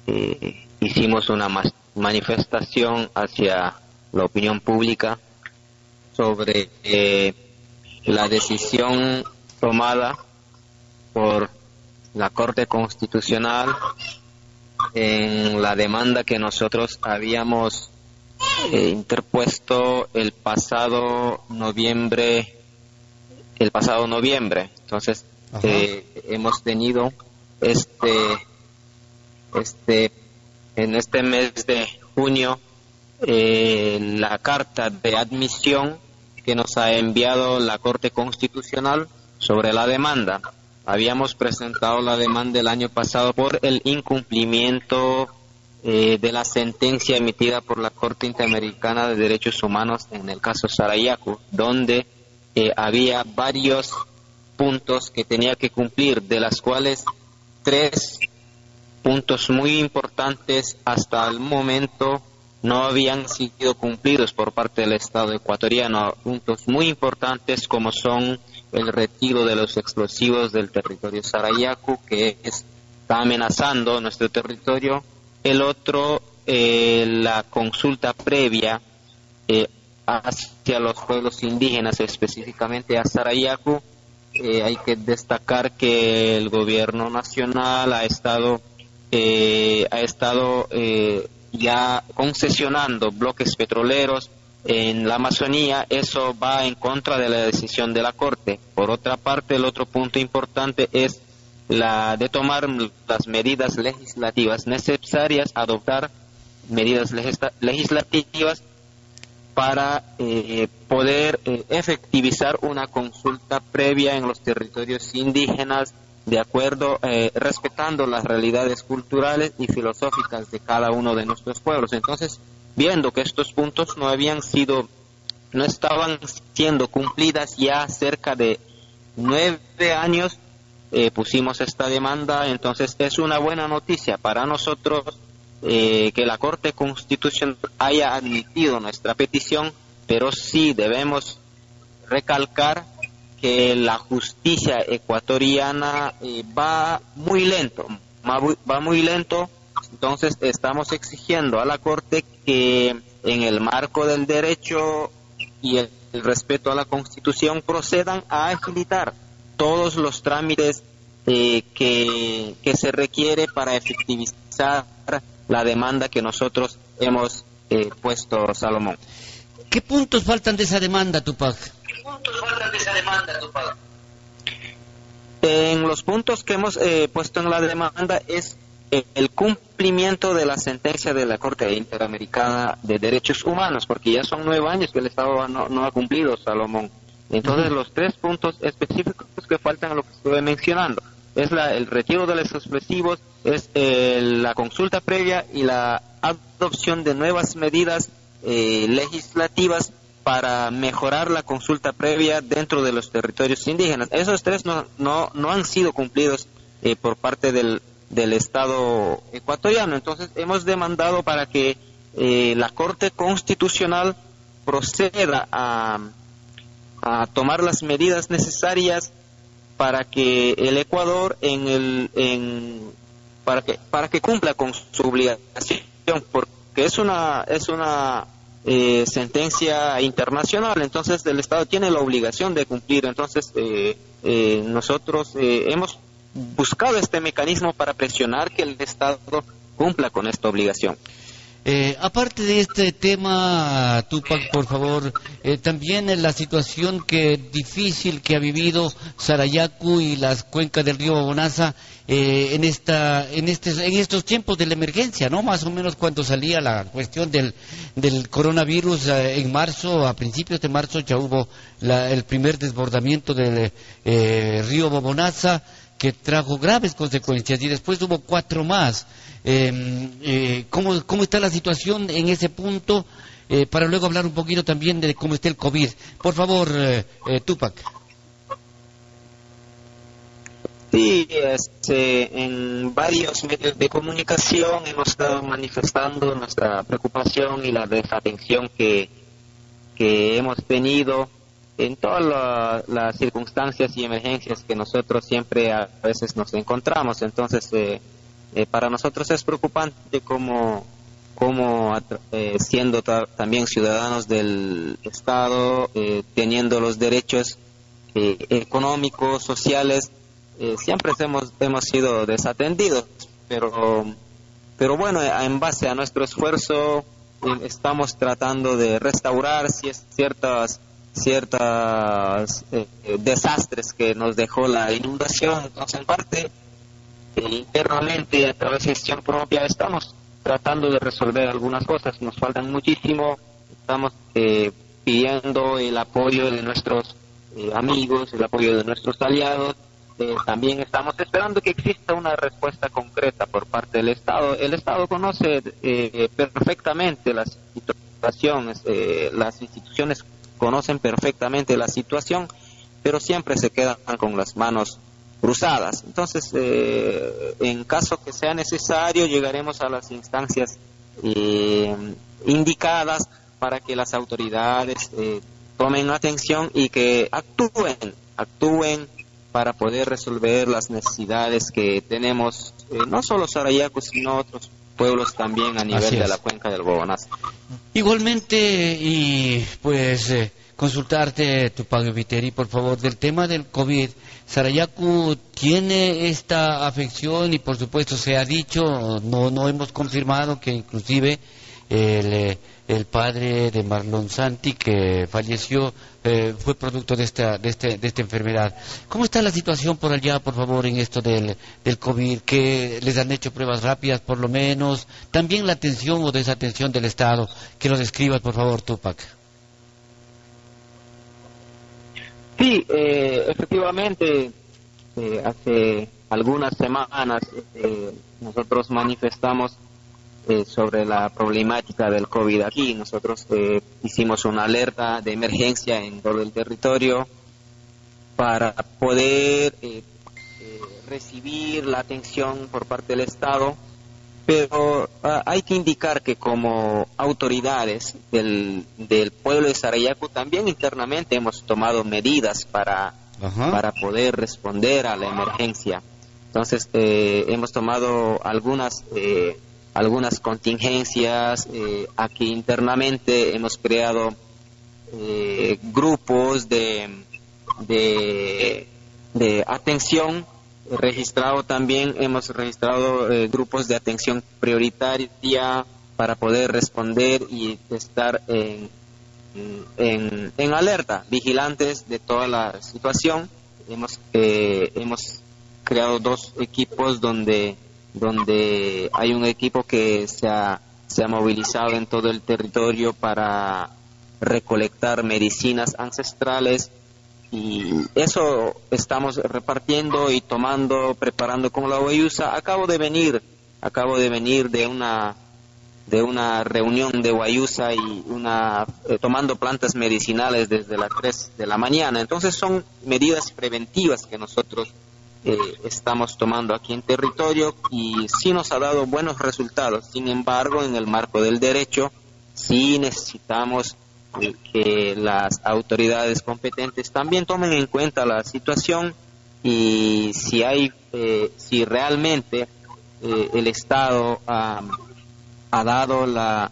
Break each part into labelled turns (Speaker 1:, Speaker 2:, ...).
Speaker 1: hicimos una manifestación hacia la opinión pública sobre la decisión tomada por la Corte Constitucional en la demanda que nosotros habíamos interpuesto el pasado noviembre. Entonces, hemos tenido en este mes de junio la carta de admisión que nos ha enviado la Corte Constitucional sobre la demanda. Habíamos presentado la demanda el año pasado por el incumplimiento de la sentencia emitida por la Corte Interamericana de Derechos Humanos en el caso Sarayaku, donde había varios puntos que tenía que cumplir, de las cuales 3 puntos muy importantes hasta el momento no habían sido cumplidos por parte del Estado ecuatoriano, puntos muy importantes como son el retiro de los explosivos del territorio Sarayaku, que está amenazando nuestro territorio. El otro, la consulta previa hacia los pueblos indígenas, específicamente a Sarayaku. Hay que destacar que el gobierno nacional ha estado ya concesionando bloques petroleros en la Amazonía. Eso va en contra de la decisión de la Corte. Por otra parte, el otro punto importante es la de tomar las medidas legislativas necesarias, adoptar medidas legislativas para poder efectivizar una consulta previa en los territorios indígenas, de acuerdo, respetando las realidades culturales y filosóficas de cada uno de nuestros pueblos. Entonces, viendo que estos puntos no estaban siendo cumplidas ya cerca de 9 años, pusimos esta demanda. Entonces, es una buena noticia para nosotros que la Corte Constitucional haya admitido nuestra petición, pero sí debemos recalcar que la justicia ecuatoriana va muy lento. Entonces estamos exigiendo a la Corte que en el marco del derecho y el respeto a la Constitución procedan a agilitar todos los trámites que se requiere para efectivizar la demanda que nosotros hemos puesto, Salomón.
Speaker 2: ¿Qué puntos faltan de esa demanda, Tupac?
Speaker 1: En los puntos que hemos puesto en la demanda es el cumplimiento de la sentencia de la Corte Interamericana de Derechos Humanos, porque ya son 9 años que el Estado no ha cumplido, Salomón. Entonces, los 3 puntos específicos que faltan a lo que estuve mencionando es el retiro de los explosivos, es la consulta previa y la adopción de nuevas medidas legislativas para mejorar la consulta previa dentro de los territorios indígenas. Esos 3 no han sido cumplidos por parte del Estado ecuatoriano. Entonces hemos demandado para que la Corte Constitucional proceda a tomar las medidas necesarias para que el Ecuador para que cumpla con su obligación, porque es una sentencia internacional. Entonces el Estado tiene la obligación de cumplir. Entonces nosotros hemos buscado este mecanismo para presionar que el Estado cumpla con esta obligación.
Speaker 2: Aparte de este tema, Tupac, por favor, también en la situación difícil que ha vivido Sarayaku y las cuencas del río Bobonaza en estos tiempos de la emergencia, ¿no? Más o menos cuando salía la cuestión del coronavirus en marzo, a principios de marzo ya hubo el primer desbordamiento del río Bobonaza, que trajo graves consecuencias, y después hubo 4 más. ¿Cómo está la situación en ese punto? Para luego hablar un poquito también de cómo está el COVID. Por favor, Tupac.
Speaker 1: Sí, en varios medios de comunicación hemos estado manifestando nuestra preocupación y la desatención que hemos tenido en todas las circunstancias y emergencias que nosotros siempre a veces nos encontramos. Entonces Para nosotros es preocupante como siendo también ciudadanos del Estado, teniendo los derechos económicos, sociales, siempre hemos sido desatendidos, pero bueno, en base a nuestro esfuerzo estamos tratando de restaurar ciertas desastres que nos dejó la inundación. Entonces, en parte, internamente, a través de gestión propia, estamos tratando de resolver algunas cosas. Nos faltan muchísimo, estamos pidiendo el apoyo de nuestros amigos, el apoyo de nuestros aliados. También estamos esperando que exista una respuesta concreta por parte del Estado. El Estado conoce perfectamente la situación, las instituciones conocen perfectamente la situación, pero siempre se quedan con las manos cruzadas. Entonces, en caso que sea necesario, llegaremos a las instancias indicadas para que las autoridades tomen atención y que actúen para poder resolver las necesidades que tenemos, no solo Sarayaku, sino otros pueblos también a nivel de la cuenca del Huabonaza.
Speaker 2: Igualmente, y pues consultarte, Tupac Viteri, por favor, del tema del COVID. Sarayaku tiene esta afección y por supuesto se ha dicho, no hemos confirmado que inclusive el padre de Marlon Santi, que falleció, fue producto de esta enfermedad. ¿Cómo está la situación por allá, por favor, en esto del COVID? ¿Que les han hecho pruebas rápidas, por lo menos? También la atención o desatención del Estado. Que lo describas, por favor, Tupac.
Speaker 1: Sí, efectivamente, hace algunas semanas nosotros manifestamos sobre la problemática del COVID aquí. Nosotros hicimos una alerta de emergencia en todo el territorio para poder recibir la atención por parte del Estado, pero hay que indicar que como autoridades del pueblo de Sarayaku también internamente hemos tomado medidas para poder responder a la emergencia. Entonces hemos tomado algunas contingencias. Aquí internamente hemos creado grupos de atención. Hemos registrado grupos de atención prioritaria para poder responder y estar en alerta, vigilantes de toda la situación. Hemos creado 2 equipos donde hay un equipo que se ha movilizado en todo el territorio para recolectar medicinas ancestrales, y eso estamos repartiendo y preparando con la Guayusa. Acabo de venir de una reunión de Guayusa y tomando plantas medicinales desde las 3 de la mañana. Entonces son medidas preventivas que nosotros estamos tomando aquí en territorio, y sí nos ha dado buenos resultados. Sin embargo, en el marco del derecho, sí necesitamos que las autoridades competentes también tomen en cuenta la situación, y si realmente el Estado ha dado la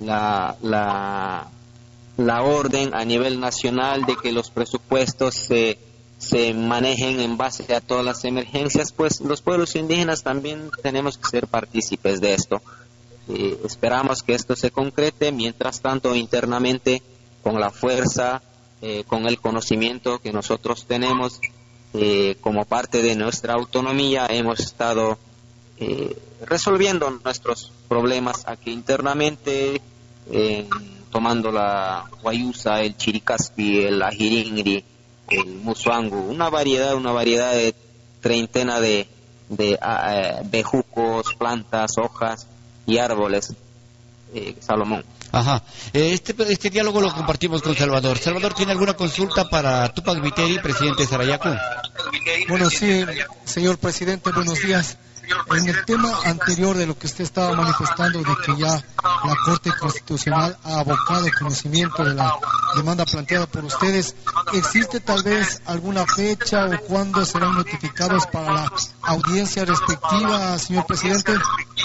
Speaker 1: orden a nivel nacional de que los presupuestos se manejen en base a todas las emergencias, pues los pueblos indígenas también tenemos que ser partícipes de esto. Esperamos que esto se concrete. Mientras tanto, internamente, con la fuerza, con el conocimiento que nosotros tenemos, como parte de nuestra autonomía, hemos estado resolviendo nuestros problemas aquí internamente, tomando la Guayusa, el Chiricaspi, el Ajiringri, el Musuangu, una variedad de 30 de bejucos, plantas, hojas y árboles, Salomón.
Speaker 2: Ajá. Este diálogo lo compartimos con Salvador. Salvador, ¿tiene alguna consulta para Tupac Viteri, presidente de Sarayaku?
Speaker 3: Bueno, sí, señor presidente, buenos días. En el tema anterior de lo que usted estaba manifestando, de que ya la Corte Constitucional ha abocado conocimiento de la demanda planteada por ustedes, ¿existe tal vez alguna fecha o cuándo serán notificados para la audiencia respectiva, señor presidente?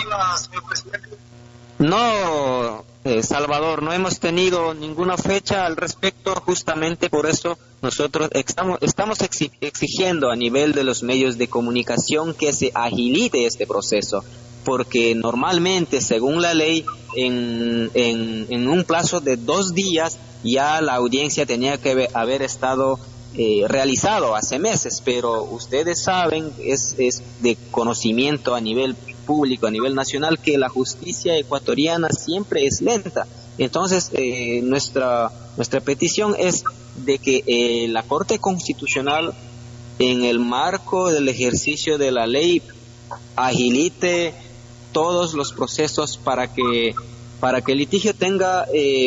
Speaker 1: No, Salvador, no hemos tenido ninguna fecha al respecto. Justamente por eso nosotros estamos exigiendo a nivel de los medios de comunicación que se agilice este proceso, porque normalmente, según la ley, en un plazo de 2 días ya la audiencia tenía que haber estado realizado hace meses, pero ustedes saben, es de conocimiento a nivel público, a nivel nacional, que la justicia ecuatoriana siempre es lenta. Entonces, nuestra petición es de que la Corte Constitucional, en el marco del ejercicio de la ley, agilite todos los procesos para que el litigio tenga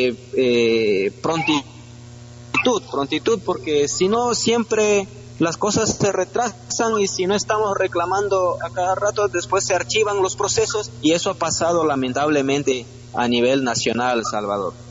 Speaker 1: prontitud, porque si no, siempre las cosas se retrasan, y si no estamos reclamando a cada rato, después se archivan los procesos, y eso ha pasado lamentablemente a nivel nacional, Salvador.